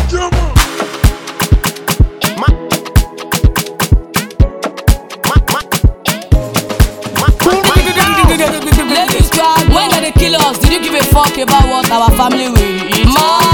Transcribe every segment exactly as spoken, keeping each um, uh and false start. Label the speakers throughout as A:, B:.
A: Ladies crowd, when they kill us, did you give a fuck about what our family will eat?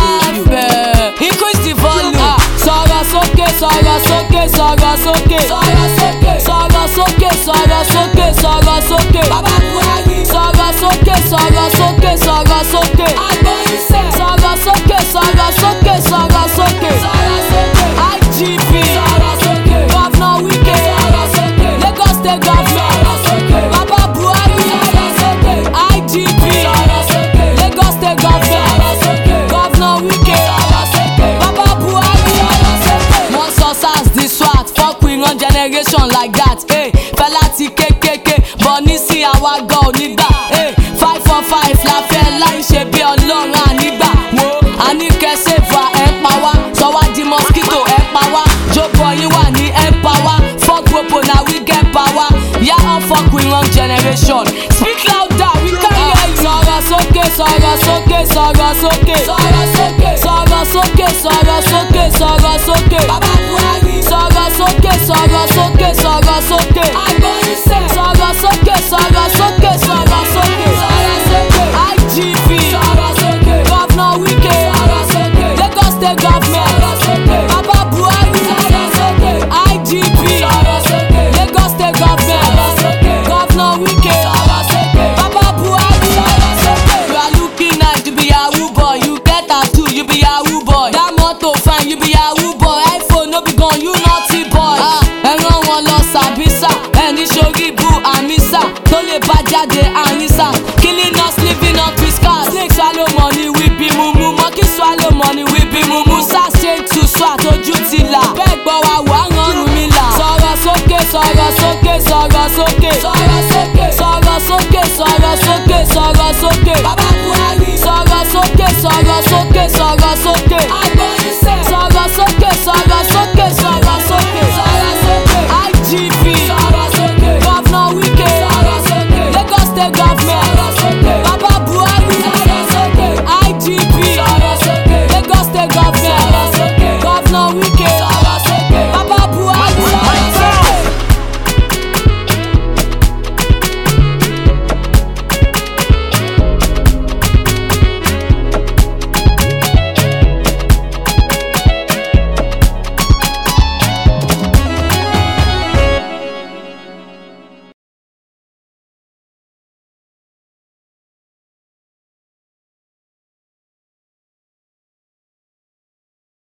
A: Marvel, increase the volume. Ah, Saga soke, saga soke, saga soke, saga soke, saga soke, saga soke, saga soke. Baba Buhari, saga soke, saga soke, saga soke. Agboyise, saga soke, saga soke, saga soke, saga soke. I G P, saga soke. Governor Wike, saga soke. Lagos State Governor, saga soke. Baba Buhari, saga soke. I G P, saga soke. Lagos State Governor, saga soke. Governor Wike, saga soke. Baba Buhari, saga soke. Once us as the SWAT, fuck we run generation like that. Hey, fella ti kekeke, but nisi àwa go nígbà. Hey, five for five la fẹ́ láì ṣe bí Ọlọ́run ànígbà. Wo àní kẹsẹ̀ fà ẹ̀ pa wá, sọ wá di mosquito ẹ̀ pa wá. Jókòó yín wà ní ẹ̀ pa wá. Fuck popo na we get power. Yeah, all fuck we wrong generation. Speak louder, we can hear you. Saga soke, saga soke, saga soke, saga soke, saga soke, saga soke, saga soke. Baba Buhari, saga soke, saga soke, saga soke. Agboyise, saga soke, saga soke, saga soke, saga soke. I G P, saga soke. Governor Wike, saga soke. Lagos State Government, saga soke. Baba Buhari, saga soke. I G P, saga soke. Lagos State Government, saga soke. Governor Wike, saga soke. Baba Buhari, saga soke. You are looking nice, you be a woo boy. You get tattoo, you be a woo boy. That motor fine, you be a woo boy. iPhone no be gone, you naughty boy. Ah, ẹran wọn lọ sàbísà, ẹni sórí bu àmísà, tó lè bá jáde àrísà. Killing us, living up with scars. Snake swallow money, we be mumu. Monkey swallow money, we be mumu. Sars change to swat, ojú ti là. Bẹ́ẹ̀ gbọ́ wa wà á rán rùn mí là. Sọ̀rọ̀ sókè, sọ̀rọ̀ sókè, sọ̀rọ̀ sókè.